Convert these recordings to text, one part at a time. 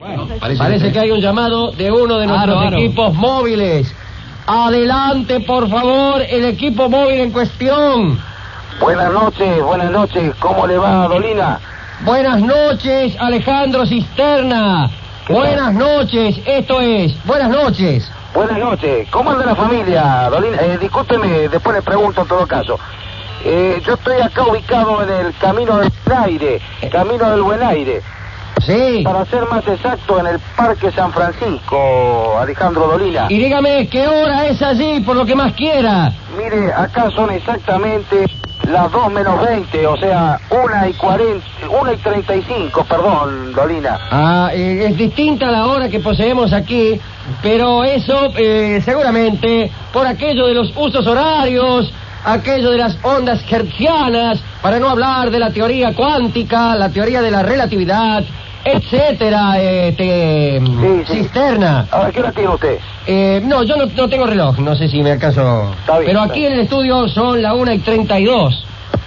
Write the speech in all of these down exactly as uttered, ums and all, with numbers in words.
Bueno, parece, parece que hay un llamado de uno de nuestros aro, aro. equipos móviles. Adelante, por favor, el equipo móvil en cuestión. Buenas noches, buenas noches. ¿Cómo le va, Dolina? Buenas noches, Alejandro Cisterna. Buenas noches, esto es. Buenas noches. Buenas noches. ¿Cómo anda la familia, Dolina? Eh, discúlpeme, después le pregunto en todo caso. Eh, yo estoy acá ubicado en el Camino del Buen Aire, Camino del Buen Aire. Sí. Para ser más exacto, en el Parque San Francisco, Alejandro Dolina. Y dígame, ¿qué hora es allí, por lo que más quiera? Mire, acá son exactamente las dos menos veinte, o sea, una y cuarenta, una y treinta y cinco, perdón, Dolina. Ah, eh, es distinta la hora que poseemos aquí, pero eso eh, seguramente por aquello de los usos horarios, aquello de las ondas hertzianas, para no hablar de la teoría cuántica, la teoría de la relatividad, etcétera, este, sí, sí. Cisterna. A ver, ¿qué hora tiene usted? Eh, no, yo no, no tengo reloj, no sé si me alcanzo. Está bien, pero está aquí bien. en el estudio son la una y treinta y dos.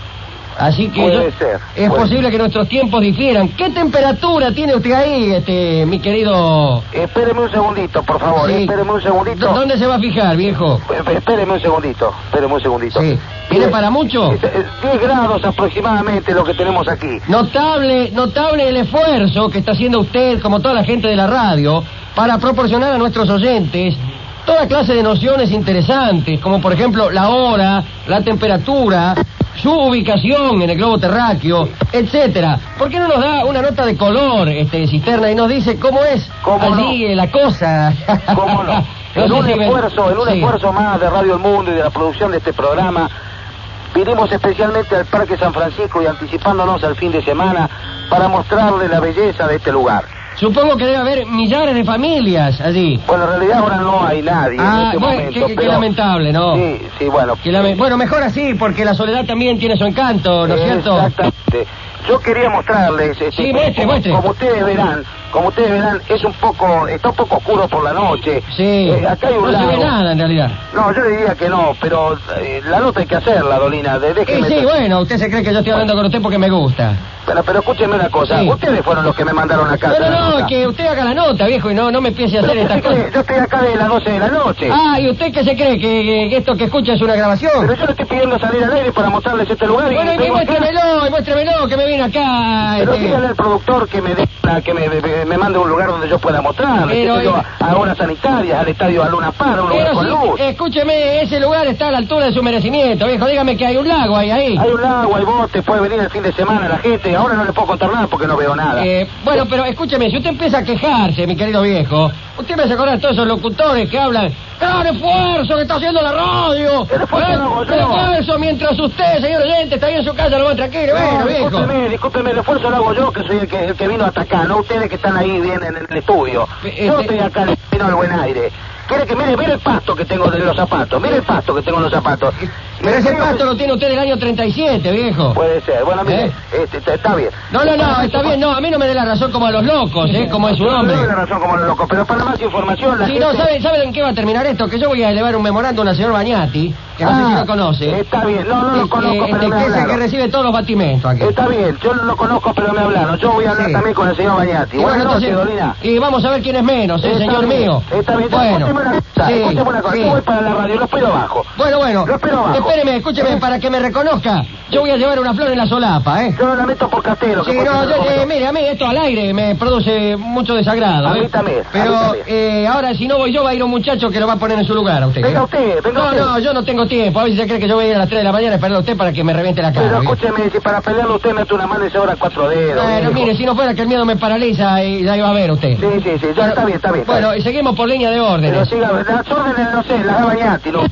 Así que puede yo, ser, es puede. posible que nuestros tiempos difieran. ¿Qué temperatura tiene usted ahí, este, mi querido? Espéreme un segundito, por favor, Sí. espéreme un segundito. ¿Dónde se va a fijar, viejo? Espéreme un segundito, espéreme un segundito. Sí. ¿Tiene para mucho? diez grados aproximadamente lo que tenemos aquí. Notable, notable el esfuerzo que está haciendo usted, como toda la gente de la radio, para proporcionar a nuestros oyentes toda clase de nociones interesantes, como por ejemplo la hora, la temperatura, su ubicación en el globo terráqueo, etcétera. ¿Por qué no nos da una nota de color, este, Cisterna, y nos dice cómo es ¿Cómo allí no? la cosa? ¿Cómo no? En No un sé si me- esfuerzo, en un sí. esfuerzo más de Radio El Mundo y de la producción de este programa, vinimos especialmente al Parque San Francisco y anticipándonos al fin de semana para mostrarle la belleza de este lugar. Supongo que debe haber millares de familias allí. Bueno, en realidad ahora no hay nadie en Ah, este bueno, momento. qué, qué pero... lamentable, ¿no? Sí, sí, bueno. Que lame- Bueno, mejor así, porque la soledad también tiene su encanto, ¿no es cierto? Exactamente. Yo quería mostrarles, este, Sí, muestre, como, muestre. como ustedes verán, como ustedes verán, es un poco, está un poco oscuro por la noche. Sí, Eh, acá hay un no se ve lago. nada en realidad. No, yo diría que no, pero eh, la nota hay que hacerla, Dolina. De, Sí, déjeme sí, bueno, usted se cree que yo estoy hablando con usted porque me gusta. Pero, pero escúcheme una cosa, Sí. ustedes fueron los que me mandaron acá. Pero la no, nota. que usted haga la nota, viejo, y no, no me empiece a Pero hacer ¿qué estas se cree? cosas. Yo estoy acá de las doce de la noche. Ah, ¿y usted qué se cree? ¿Que, que- que esto que escucha es una grabación? Pero yo le estoy pidiendo salir al aire para mostrarles este lugar. Bueno, y, y vengo acá. muéstremelo, y muéstremelo, que me viene acá. Pero este. dígale al productor que me dé, que me, me, me mande un lugar donde yo pueda mostrarle. Pero, que yo, eh, a horas sanitarias, al estadio a Luna Par, un lugar Pero con sí, luz. escúcheme, ese lugar está a la altura de su merecimiento, viejo. Dígame que hay un lago ahí, ahí. Hay un lago, hay bote, puede venir el fin de semana la gente. Ahora no le puedo contar nada porque no veo nada. Eh, bueno, pero escúcheme, si usted empieza a quejarse, mi querido viejo, usted me hace acordar a todos esos locutores que hablan, ¡gran esfuerzo que está haciendo la radio! El esfuerzo ¡Gran lo hago yo. esfuerzo! Mientras usted, señor oyente, está ahí en su casa, lo va tranquilo, No, bueno, viejo. discúlpeme, discúlpeme, el esfuerzo lo hago yo, que soy el que, el que vino hasta acá, no ustedes que están ahí bien en el estudio. Eh, Yo eh, estoy acá en el Camino del Buen Aire. Quiere que mire, mire el pasto que tengo de los zapatos, mire el pasto que tengo en los zapatos. Pero ese pasto lo tiene usted del año treinta y siete, viejo. Puede ser, bueno, mire, ¿Eh? este, está, está bien. No, no, no, está bien, no, a mí no me dé la razón como a los locos, ¿eh? Como es su No, no nombre. doy la razón como los locos, pero para más información la Sí, gente... no, ¿saben sabe en qué va a terminar esto? Que yo voy a elevar un memorándum al señor Bañati, que no sé si Ah, lo conoce. Está bien, no, no lo Este, conozco, este, pero me que es el que hablaron. recibe todos los batimentos aquí. Está bien, yo no lo conozco, pero me hablaron. Yo voy a hablar Sí. también con el señor Bañati. Y Buenas bueno, noches, entonces, Dolina. y vamos a ver quién es menos, ¿eh, Está señor bien, mío? Está bien, Bueno, escúcheme una cosa, sí, escúcheme una cosa. sí. Yo voy para la radio, lo espero abajo. Bueno, bueno, Lo espero abajo. espéreme, escúcheme, para que me reconozca, yo voy a llevar una flor en la solapa, ¿eh? Yo la meto por Castelo. que Sí, por no, Castelo yo, lo eh, meto. mire, a mí esto al aire me produce mucho desagrado, A ¿eh? mí también, a mí Pero también. eh, ahora si no voy yo va a ir un muchacho que lo va a poner en su lugar a usted. Venga ¿eh? usted, venga No, usted. no, yo no tengo tiempo, a ver si se cree que yo voy a ir a las tres de la mañana a esperar a usted para que me reviente la cara. Pero ¿eh? escúcheme, si para pelearle usted mete una mano y se ahora cuatro dedos. Bueno, viejo. mire, si no fuera que el miedo me paraliza, y ya iba a ver usted. Sí, sí, sí, ya está bien, está bien. está Bueno, bien. y seguimos por línea de Pero órdenes. siga, las órdenes, no sé, las da Bañati, ¿no?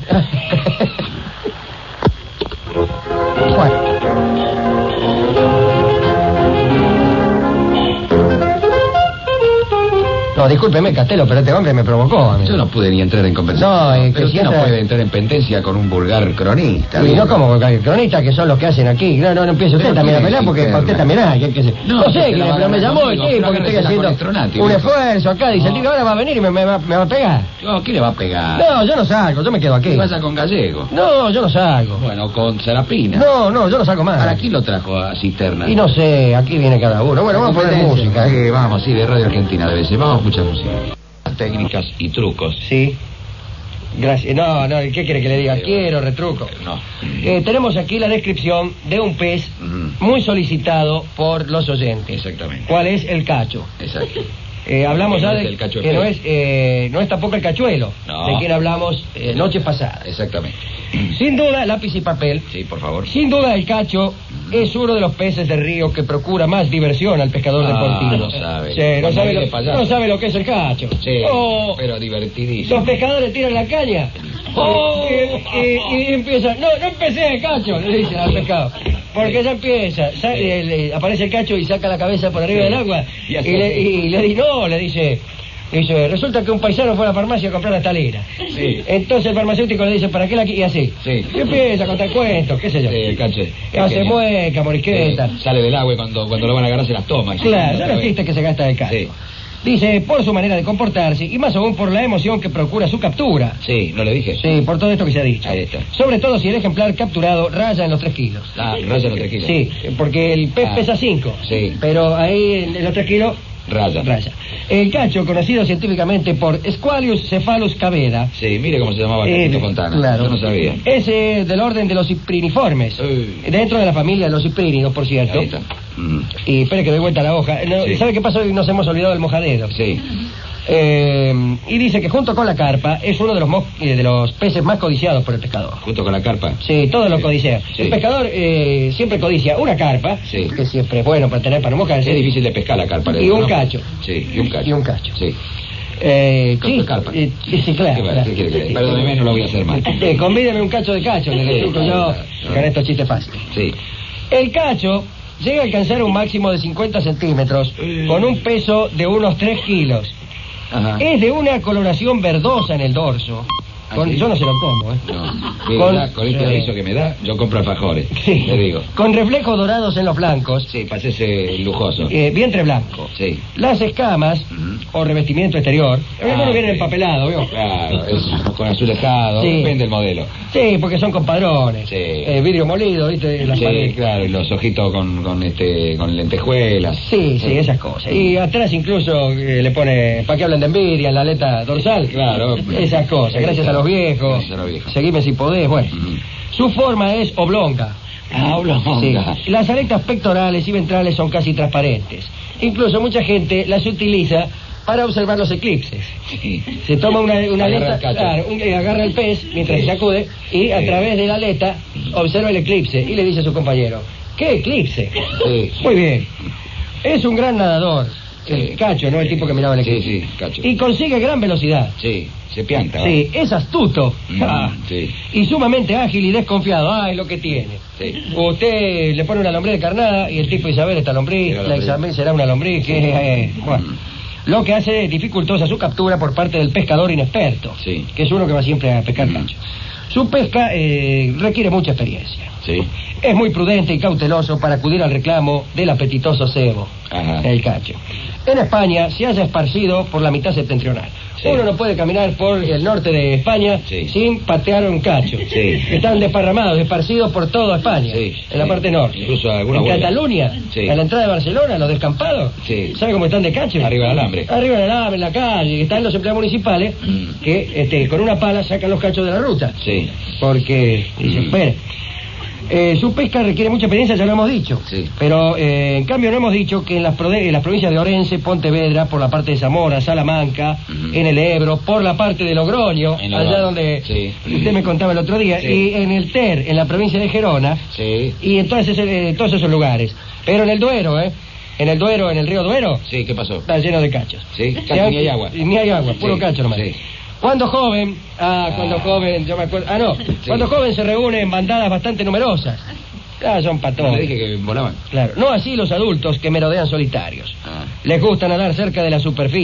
Bueno. No, discúlpeme, Castelo, pero este hombre me provocó a mí. Yo no pude ni entrar en conversación. No, es que pero si usted no entra- puede entrar en pendencia con un vulgar cronista. Y ¿viste? no como cronistas que son los que hacen aquí. No, no, no empiece usted Pero también a ¿quién pelear es porque interna? para usted también hay. Que, que se... No, No, que sé, se que la me- van pero a me ganar llamó el conmigo, tipo pero que estoy agárrese la haciendo Colestronati, un viejo. esfuerzo acá. Dice el No. tipo ahora va a venir y me, me va, me va a pegar. No, ¿quién le va a pegar? No, yo no salgo, yo me quedo aquí. ¿Qué pasa con Gallego? No, yo no salgo. Bueno, con Serapina. No, no, yo no salgo más. ¿Para quién lo trajo a Cisterna? Y no sé, aquí viene cada uno. Bueno, vamos a poner música. Sí, vamos, sí, de Radio Argentina debe ser. Vamos a escuchar música. Técnicas y trucos. Sí. Gracias. No, no, ¿qué quiere que le diga? Quiero retruco. No. Eh, tenemos aquí la descripción de un pez Ujú. muy solicitado por los oyentes. Exactamente. ¿Cuál es el cacho? Exacto. Eh, hablamos Que no ya es de el cacho de que no pez. es, eh, no es tampoco el cachuelo, No. de quien hablamos eh, noche pasada. Exactamente. Sin duda, lápiz y papel. Sí, por favor. Sin duda, el cacho es uno de los peces de río que procura más diversión al pescador Ah, deportivo. no sabe. Sí, no Cuando sabe, viene lo, payaso. no sabe lo que es el cacho. Sí, Oh, pero divertidísimo. los pescadores tiran la caña. Oh. y, y- y empiezan, no, no empecé, cacho, le dicen al pescado. Porque ya empieza, sa- Sí. eh, le- aparece el cacho y saca la cabeza por arriba Sí. del agua. Y Y, hace le, así. y le dice, no, le dice, dice, resulta que un paisano fue a la farmacia a comprar la talera. Sí. Entonces el farmacéutico le dice, ¿para qué la qui-?" Y así. Sí. Y empieza a contar cuentos, qué sé yo. Sí, el cacho. Y hace pequeño. mueca, morisqueta. Sí, sale del agua y cuando, cuando lo van a agarrar se las toma. Claro, Otra son los vez. chistes que se gasta el cacho. Sí. Dice, por su manera de comportarse y más aún por la emoción que procura su captura. Sí, ¿no le dije? Sí, por todo esto que se ha dicho. Ahí está. Sobre todo si el ejemplar capturado raya en los tres kilos. Ah, raya los tres kilos. Sí, porque el pez Ah, pesa cinco. sí. Pero ahí en los tres kilos Raya. raya. El cacho, conocido científicamente por Squalius cephalus caveda. Sí, mire cómo se llamaba eh, Tito Fontana. claro. Yo no sabía. Es eh, del orden de los cipriniformes. Uy. Dentro de la familia de los ciprínidos, por cierto. Ahí está. Mm. Y espere que doy vuelta a la hoja. No, Sí. ¿Sabe qué pasó? Nos hemos olvidado del mojadero. Sí. Eh, y dice que junto con la carpa es uno de los, mo- eh, de los peces más codiciados por el pescador. Junto con la carpa. Sí, todos lo Sí. codician. Sí. El pescador eh, siempre codicia una carpa, Sí. que siempre es bueno para tener para mojarse. Es difícil de pescar la carpa. le Y digo, un ¿no? cacho. Sí, y un cacho. Y un cacho. Sí. Eh, Con sí, tu carpa. eh, sí, sí, claro. ¿Qué va? claro. ¿Qué quiere que le- Perdóneme, no lo voy a hacer mal. Eh, convídeme un cacho de cacho, le Sí, retruco yo claro, claro. con estos chistes fáciles. Sí. El cacho llega a alcanzar un máximo de cincuenta centímetros Mm. con un peso de unos tres kilos. Ajá. Es de una coloración verdosa en el dorso. ¿Ah, Con- sí? yo no se lo como, ¿eh? No. Mire, Con- ya, con este sí. aviso que me da, yo compro alfajores. Sí. Le digo. Con reflejos dorados en los flancos, Sí, pasese lujoso. eh, vientre blanco. Sí. Las escamas Ujú. o revestimiento exterior, Ah, algunos vienen sí. empapelados, ¿vio? Claro, es con azulejado, Sí. depende del modelo. Sí, porque son compadrones. Sí. Eh, vidrio molido, ¿viste? Las Sí, paredes. claro, y los ojitos con, con este con lentejuelas. Sí, sí, esas cosas. Y atrás incluso eh, le pone, ¿para qué hablan de envidia? En la aleta dorsal. Claro. Esas cosas, gracias a los viejos. Gracias a los viejos. Seguime si podés, bueno. Ujú. Su forma es oblonga. Ah, oblonga. Sí. Las aletas pectorales y ventrales son casi transparentes. Incluso mucha gente las utiliza para observar los eclipses. Sí. Se toma una, una Agarra aleta, el cacho. claro, un- eh, agarra el pez mientras Sí. se sacude y a Sí. través de la aleta observa el eclipse y le dice a su compañero, ¿qué eclipse? Sí. Muy bien. Es un gran nadador. El Sí. cacho, ¿no? El tipo que miraba el Sí, eclipse. sí, cacho. Y consigue gran velocidad. Sí, se pianta. ¿va? Sí, es astuto. Mm, Ah. sí. Y sumamente ágil y desconfiado. Ah, es lo que tiene. Sí. Usted le pone una lombriz de carnada y el tipo dice, a ver, esta lombriz, Era la lombriz. examen será una lombriz, que eh, bueno. Lo que hace dificultosa su captura por parte del pescador inexperto, Sí. que es uno que va siempre a pescar Mm. cacho. Su pesca eh, requiere mucha experiencia. Sí. Es muy prudente y cauteloso para acudir al reclamo del apetitoso cebo, Ajá. el cacho. En España se haya esparcido por la mitad septentrional. Sí. Uno no puede caminar por el norte de España Sí. sin patear un cacho. Sí. Están desparramados, esparcidos por toda España, Sí, en la sí. parte norte. Incluso alguna en huella. Cataluña, Sí. a la entrada de Barcelona, los descampados. Sí. ¿Sabe cómo están de cacho? Arriba del alambre. Arriba del alambre, en la calle. Están los empleados municipales Mm. que este, con una pala sacan los cachos de la ruta. Sí. Porque, dice, Mm. espere, eh, su pesca requiere mucha experiencia, ya lo hemos dicho. Sí. Pero, eh, en cambio, no hemos dicho que en las, prode- en las provincias de Orense, Pontevedra, por la parte de Zamora, Salamanca, Ujú. en el Ebro, por la parte de Logroño, En allá Logroño, donde sí. usted me contaba el otro día, Sí. y en el Ter, en la provincia de Gerona, Sí. y en todos esos, eh, todos esos lugares. Pero en el Duero, ¿eh? En el Duero, en el río Duero, Sí, ¿qué pasó? está lleno de cachos. Sí, Se casi han- ni hay agua. Ni hay agua, puro Sí, cacho nomás. sí. Cuando joven, ah, cuando Ah. joven, yo me acuerdo, ah, no, cuando joven se reúne en bandadas bastante numerosas. Ah, son No patones. le dije que volaban. Claro, no así los adultos que merodean solitarios. Ah. Les gusta nadar cerca de la superficie.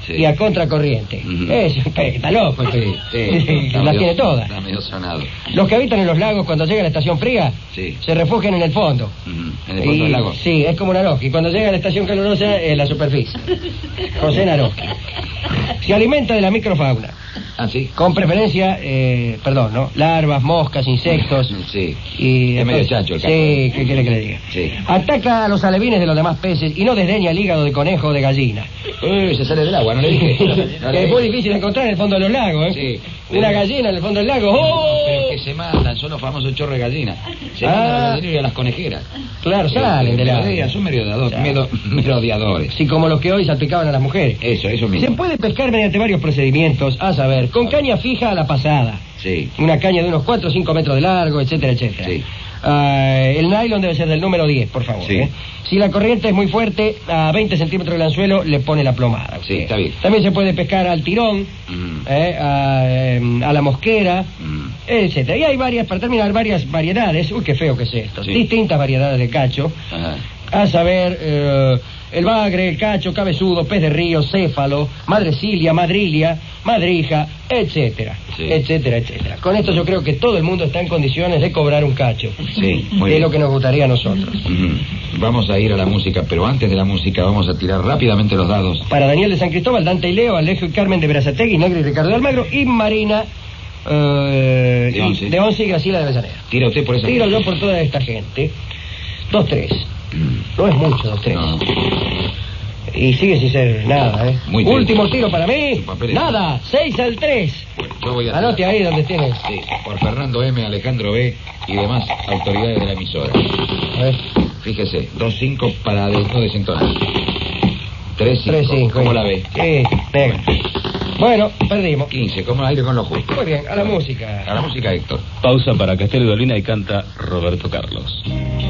sí. y a contracorriente. Uh-huh. Es, está loco. Sí, sí. Las medio, tiene todas. Está medio sonado. Los que habitan en los lagos cuando llega la estación fría, sí. se refugian en el fondo. Uh-huh. ¿En el fondo y, del lago? Sí, es como Naroski. Cuando llega la estación calurosa, en la superficie. José Naroski. Se alimenta de la microfauna. Ah, sí. Con preferencia, eh, perdón, ¿no? Larvas, moscas, insectos. Sí. Y es medio chacho el caso. Sí, ¿qué quiere que le diga? Sí. Ataca a los alevines de los demás peces y no desdeña el hígado de conejo o de gallina. Uy, se sale del agua, no le dije. No le es dije. muy difícil encontrar en el fondo de los lagos, ¿eh? Sí. Una pero... gallina en el fondo del lago. ¡Oh! Pero que se mandan, son los famosos chorros de gallina. Se ah. mandan a los gallineros y a las conejeras. Claro, salen del agua. Son merodeadores, medo, merodeadores. Sí, como los que hoy salpicaban a las mujeres. Eso, eso mismo. Se puede pescar mediante varios procedimientos, a saber, con caña fija a la pasada. Sí. Una caña de unos cuatro o cinco metros de largo, etcétera, etcétera. Sí. Uh, el nylon debe ser del número diez, por favor. Sí. ¿eh? Si la corriente es muy fuerte, a veinte centímetros del anzuelo le pone la plomada. Sí, está bien. También se puede pescar al tirón, mm. eh, a, eh, a la mosquera, mm. etcétera. Y hay varias, para terminar, varias variedades. Uy, qué feo que es esto. Sí. Distintas variedades de cacho. Ajá. A saber, eh, el bagre, el cacho, cabezudo, pez de río, céfalo, madrecilia, madrilia, madrija, etcétera, sí. etcétera, etcétera. Con esto yo creo que todo el mundo está en condiciones de cobrar un cacho. Sí, muy que bien. es lo que nos gustaría a nosotros. Mm-hmm. Vamos a ir a la música, pero antes de la música vamos a tirar rápidamente los dados. Para Daniel de San Cristóbal, Dante y Leo, Alejo y Carmen de Berazategui, Negro y Ricardo de Almagro, y Marina eh, de Once. de Once y Graciela de Avellaneda. Tira usted por esa. Tiro yo por toda esta gente. Dos, tres. No es mucho, dos, tres. No. Y sigue sin ser nada, ¿eh? Muy Último triste. tiro para mí. Papeles. Nada, seis al tres. Bueno, yo voy a Anote ahí donde tiene. Sí, por Fernando M, Alejandro B y demás autoridades de la emisora. A ver. Fíjese, dos cinco para de, no desentonar. Tres cinco. Tres, cinco. ¿Cómo la ve? Sí, venga. Bueno, perdimos. quince, como aire con lo justo. Muy bien, a la música. A la música, Héctor. Pausa para Castello y Dolina y canta Roberto Carlos.